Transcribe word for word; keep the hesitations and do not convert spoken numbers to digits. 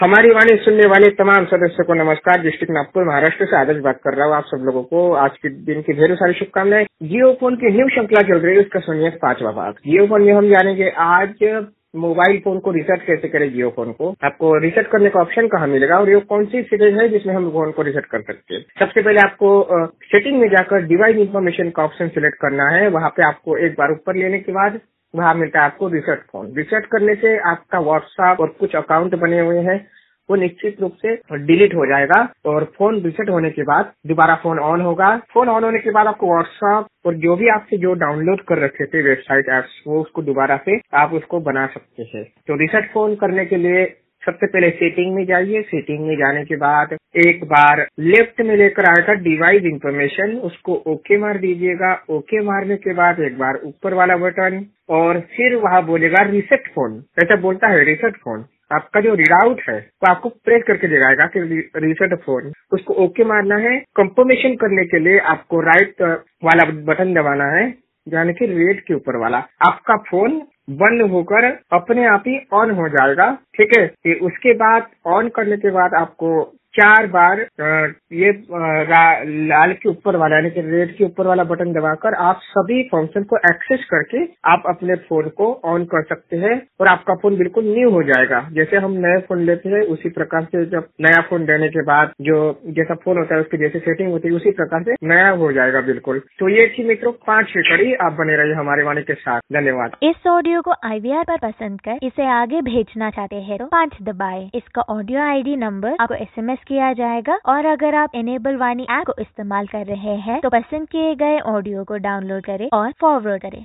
हमारी वाणी सुनने वाले तमाम सदस्यों को नमस्कार। डिस्ट्रिक्ट नागपुर महाराष्ट्र से आदर्श बात कर रहा हूँ। आप सब लोगों को आज के दिन की ढेरों सारी शुभकामनाएं। जियो फोन की न्यू श्रृंखला चल रही है, उसका सुनिए पांचवा भाग। जियो फोन में हम जानेंगे आज मोबाइल फोन को रिसेट कैसे करें। जियो फोन को आपको रिसेट करने का ऑप्शन कहाँ मिलेगा और ये कौन सी सेटिंग है जिसमें हम फोन को रिसेट कर सकते हैं। सबसे पहले आपको सेटिंग में जाकर डिवाइस इन्फॉर्मेशन का ऑप्शन सिलेक्ट करना है। वहाँ पे आपको एक बार ऊपर लेने के बाद वहाँ मिलता है आपको रिसेट फोन। रिसेट करने से आपका व्हाट्सएप और कुछ अकाउंट बने हुए हैं वो निश्चित रूप से डिलीट हो जाएगा और फोन रिसेट होने के बाद दोबारा फोन ऑन होगा। फोन ऑन होने के बाद आपको व्हाट्सएप और जो भी आपसे जो डाउनलोड कर रखे थे वेबसाइट एप्स वो उसको दोबारा से आप उसको बना सकते हैं। तो रिसेट फोन करने के लिए सबसे पहले सेटिंग में जाइए। सेटिंग में जाने के बाद एक बार लेफ्ट में लेकर आएगा डिवाइस इंफॉर्मेशन, उसको ओके मार दीजिएगा। ओके मारने के बाद एक बार ऊपर वाला बटन और फिर वहाँ बोलेगा रिसेट फोन। ऐसा बोलता है रिसेट फोन। आपका जो रीडआउट है वो आपको प्रेस करके दिखाएगा कि रिसेट फोन, उसको ओके मारना है। कंफर्मेशन करने के लिए आपको राइट वाला बटन दबाना है, यानी कि रेड के ऊपर वाला। आपका फोन बंद होकर अपने आप ही ऑन हो जाएगा। ठीक है, उसके बाद ऑन करने के बाद आपको चार बार ये लाल के ऊपर वाला यानी कि रेड के ऊपर वाला बटन दबाकर आप सभी फंक्शन को एक्सेस करके आप अपने फोन को ऑन कर सकते हैं और आपका फोन बिल्कुल न्यू हो जाएगा। जैसे हम नए फोन लेते हैं उसी प्रकार से जब नया फोन लेने के बाद जो जैसा फोन होता है उसकी जैसे सेटिंग होती है उसी प्रकार से नया हो जाएगा बिल्कुल। तो ये थी मित्रों पांच कड़ी। आप बने रहिए हमारे वाणी के साथ। धन्यवाद। इस ऑडियो को आई वी आर पर पसंद कर इसे आगे भेजना चाहते हैं तो पाँच दबाएं। इसका ऑडियो आई डी नंबर आपको एस एम एस किया जाएगा और अगर आप एनेबल वाणी ऐप को इस्तेमाल कर रहे हैं तो पसंद किए गए ऑडियो को डाउनलोड करें और फॉरवर्ड करें।